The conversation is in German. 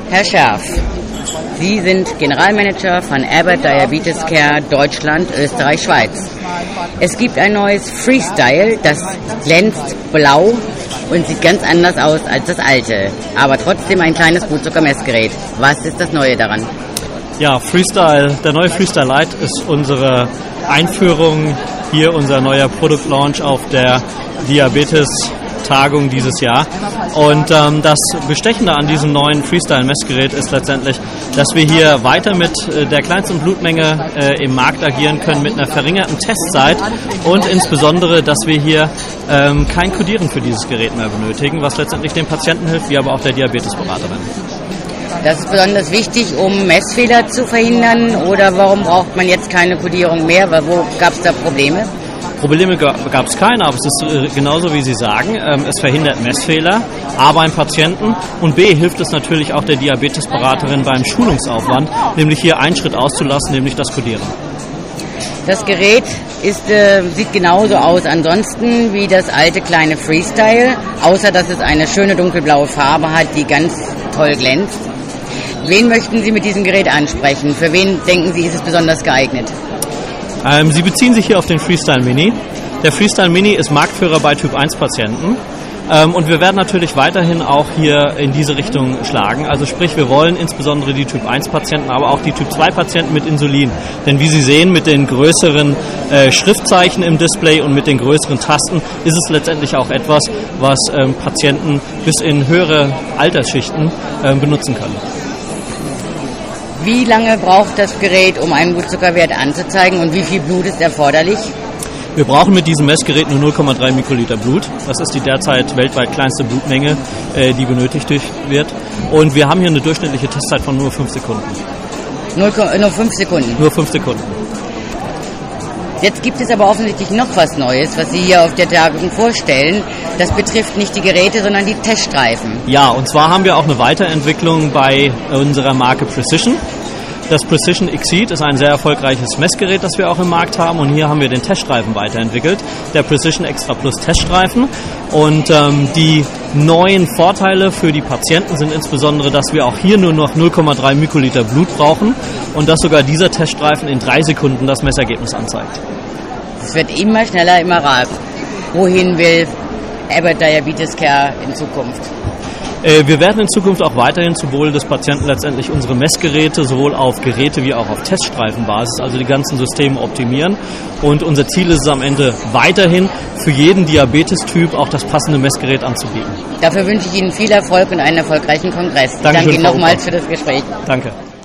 Herr Scherf, Sie sind Generalmanager von Abbott Diabetes Care Deutschland, Österreich, Schweiz. Es gibt ein neues Freestyle, das glänzt blau und sieht ganz anders aus als das alte, aber trotzdem ein kleines Blutzuckermessgerät. Was ist das Neue daran? Ja, Freestyle, der neue Freestyle Lite ist unsere Einführung, hier unser neuer Produktlaunch auf der Diabetes-Tagung dieses Jahr. Und das Bestechende an diesem neuen Freestyle-Messgerät ist letztendlich, dass wir hier weiter mit der kleinsten Blutmenge im Markt agieren können, mit einer verringerten Testzeit und insbesondere, dass wir hier kein Codieren für dieses Gerät mehr benötigen, was letztendlich dem Patienten hilft, wie aber auch der Diabetesberaterin. Das ist besonders wichtig, um Messfehler zu verhindern, oder warum braucht man jetzt keine Codierung mehr? Wo gab es da Probleme? Probleme gab es keine, aber es ist genauso wie Sie sagen, es verhindert Messfehler, A beim Patienten und B hilft es natürlich auch der Diabetesberaterin beim Schulungsaufwand, nämlich hier einen Schritt auszulassen, nämlich das Codieren. Das Gerät sieht genauso aus ansonsten wie das alte kleine Freestyle, außer dass es eine schöne dunkelblaue Farbe hat, die ganz toll glänzt. Wen möchten Sie mit diesem Gerät ansprechen? Für wen denken Sie, ist es besonders geeignet? Sie beziehen sich hier auf den Freestyle Mini. Der Freestyle Mini ist Marktführer bei Typ-1-Patienten. Und wir werden natürlich weiterhin auch hier in diese Richtung schlagen. Also sprich, wir wollen insbesondere die Typ-1-Patienten, aber auch die Typ-2-Patienten mit Insulin. Denn wie Sie sehen, mit den größeren Schriftzeichen im Display und mit den größeren Tasten ist es letztendlich auch etwas, was Patienten bis in höhere Altersschichten benutzen können. Wie lange braucht das Gerät, um einen Blutzuckerwert anzuzeigen, und wie viel Blut ist erforderlich? Wir brauchen mit diesem Messgerät nur 0,3 Mikroliter Blut. Das ist die derzeit weltweit kleinste Blutmenge, die benötigt wird. Und wir haben hier eine durchschnittliche Testzeit von nur 5 Sekunden. Nur 5 Sekunden? Nur 5 Sekunden. Jetzt gibt es aber offensichtlich noch was Neues, was Sie hier auf der Tagung vorstellen. Das betrifft nicht die Geräte, sondern die Teststreifen. Ja, und zwar haben wir auch eine Weiterentwicklung bei unserer Marke Precision. Das Precision Exceed ist ein sehr erfolgreiches Messgerät, das wir auch im Markt haben, und hier haben wir den Teststreifen weiterentwickelt, der Precision Extra Plus Teststreifen. Und die neuen Vorteile für die Patienten sind insbesondere, dass wir auch hier nur noch 0,3 Mikroliter Blut brauchen und dass sogar dieser Teststreifen in 3 Sekunden das Messergebnis anzeigt. Es wird immer schneller, immer rarer. Wohin will Abbott Diabetes Care in Zukunft? Wir werden in Zukunft auch weiterhin zu Wohle des Patienten letztendlich unsere Messgeräte sowohl auf Geräte wie auch auf Teststreifenbasis, also die ganzen Systeme optimieren. Und unser Ziel ist es am Ende weiterhin, für jeden Diabetestyp auch das passende Messgerät anzubieten. Dafür wünsche ich Ihnen viel Erfolg und einen erfolgreichen Kongress. Ich danke Ihnen nochmals für das Gespräch. Danke.